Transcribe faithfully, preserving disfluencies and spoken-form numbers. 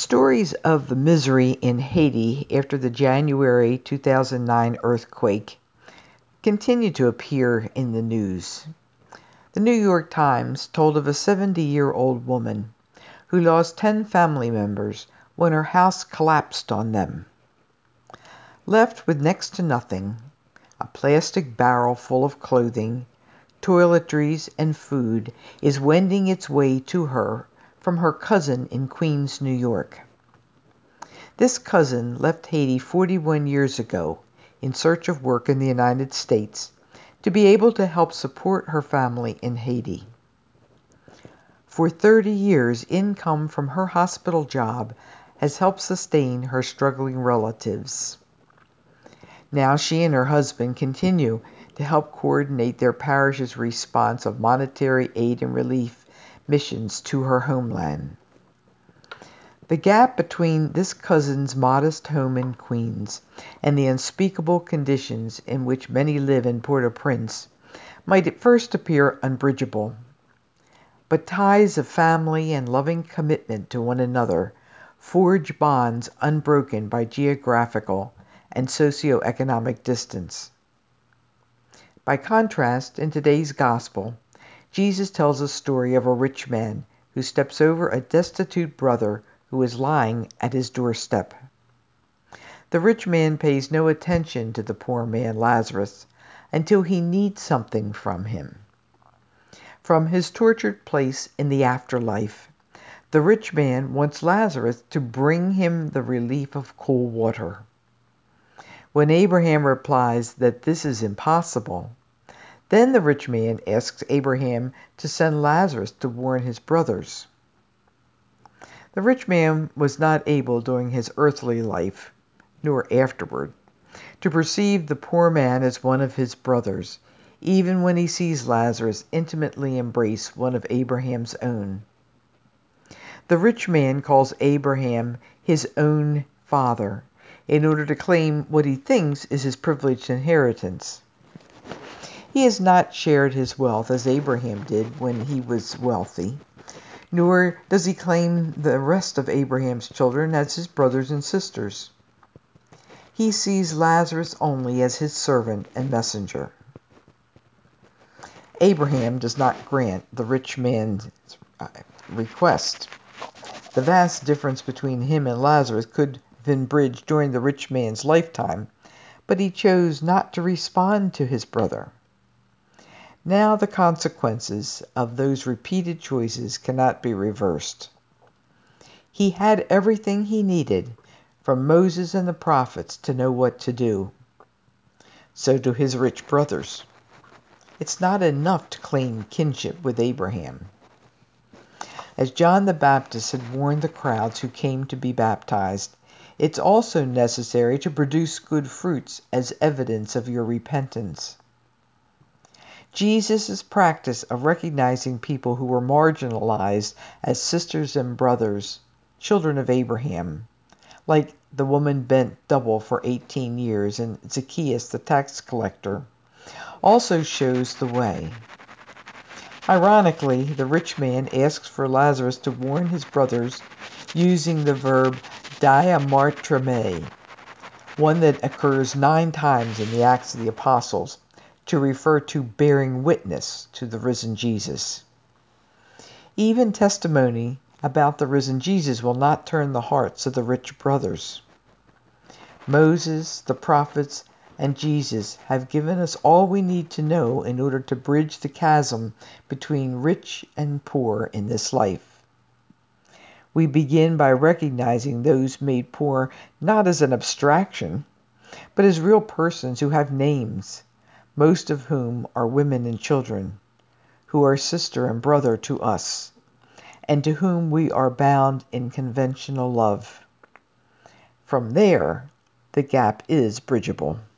Stories of the misery in Haiti after the January two thousand nine earthquake continue to appear in the news. The New York Times told of a seventy-year-old woman who lost ten family members when her house collapsed on them. Left with next to nothing, a plastic barrel full of clothing, toiletries, and food is wending its way to her from her cousin in Queens, New York. This cousin left Haiti forty-one years ago in search of work in the United States to be able to help support her family in Haiti. For thirty years, income from her hospital job has helped sustain her struggling relatives. Now she and her husband continue to help coordinate their parish's response of monetary aid and relief missions to her homeland. The gap between this cousin's modest home in Queens and the unspeakable conditions in which many live in Port-au-Prince might at first appear unbridgeable. But ties of family and loving commitment to one another forge bonds unbroken by geographical and socioeconomic distance. By contrast, in today's gospel, Jesus tells a story of a rich man who steps over a destitute brother who is lying at his doorstep. The rich man pays no attention to the poor man Lazarus until he needs something from him. From his tortured place in the afterlife, the rich man wants Lazarus to bring him the relief of cool water. When Abraham replies that this is impossible, then the rich man asks Abraham to send Lazarus to warn his brothers. The rich man was not able during his earthly life, nor afterward, to perceive the poor man as one of his brothers, even when he sees Lazarus intimately embrace one of Abraham's own. The rich man calls Abraham his own father in order to claim what he thinks is his privileged inheritance. He has not shared his wealth as Abraham did when he was wealthy, nor does he claim the rest of Abraham's children as his brothers and sisters. He sees Lazarus only as his servant and messenger. Abraham does not grant the rich man's request. The vast difference between him and Lazarus could have been bridged during the rich man's lifetime, but he chose not to respond to his brother. Now the consequences of those repeated choices cannot be reversed. He had everything he needed from Moses and the prophets to know what to do. So do his rich brothers. It's not enough to claim kinship with Abraham. As John the Baptist had warned the crowds who came to be baptized, it's also necessary to produce good fruits as evidence of your repentance. Jesus' practice of recognizing people who were marginalized as sisters and brothers, children of Abraham, like the woman bent double for eighteen years and Zacchaeus the tax collector, also shows the way. Ironically, the rich man asks for Lazarus to warn his brothers using the verb diamartrame, one that occurs nine times in the Acts of the Apostles, to refer to bearing witness to the risen Jesus. Even testimony about the risen Jesus will not turn the hearts of the rich brothers. Moses, the prophets, and Jesus have given us all we need to know in order to bridge the chasm between rich and poor in this life. We begin by recognizing those made poor not as an abstraction, but as real persons who have names, most of whom are women and children, who are sister and brother to us, and to whom we are bound in conventional love. From there, the gap is bridgeable.